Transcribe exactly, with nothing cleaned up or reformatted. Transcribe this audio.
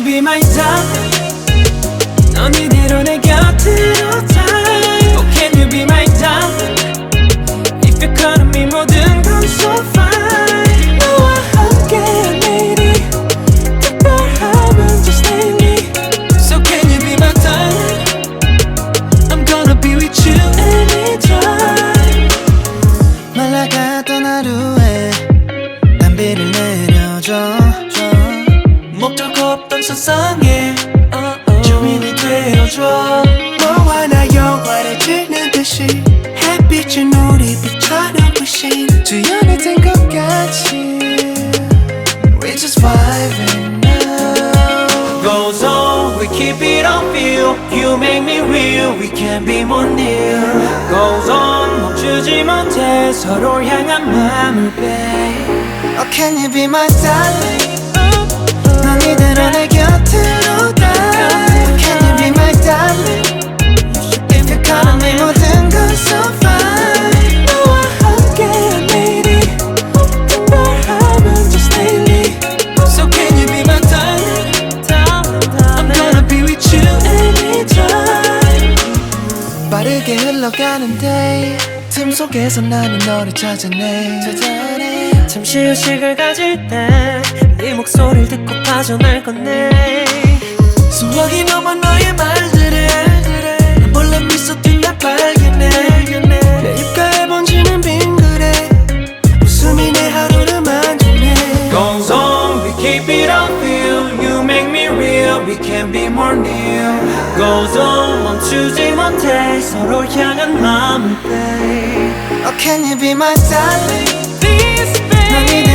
be my darling? 넌 이대로 내 곁으로 die. Oh can you be my darling? If you call me 모든 건 so fine. 너와 함께한 내일이 특별하면 just lately. So can you be my darling? I'm gonna be with you anytime. 말라갔던 하루에 담비를 내려줘. 목적 없던 세상에 주인이 되어줘. 너와 나 영원해지는 듯이 햇빛은 우리 빛처럼 부신 주연이 된 것 같이 We just vibing now. Goes on, we keep it on feel. You make me real, we can't be more near. Goes on, 멈추지 못해 서로 향한 마음을 babe. Oh can you be my darling? 넌 이대로 내 곁으로 die. Can you be my darling? If you call me 모든 건 so fine. 너와 함께한 내일이 특별하면 just lately. So can you be my darling? I'm gonna be with you anytime. 빠르게 흘러가는 day 틈 속에서 나는 너를 찾아내. 찾아내. 잠시 휴식을 가질 때 네 목소리를 듣고 빠져날 건데 수학이 넘어 너의 말들에 난 몰래 미소 띈 나 발견해. 내 입가에 번지는 빙그레 웃음이 내 하루를 만드네. Goes on, we keep it on feel. You make me real, we can't be more near. Goes on, 멈추지 못해 서로 향한 마음을 babe. Oh can you be my darling? Please babe.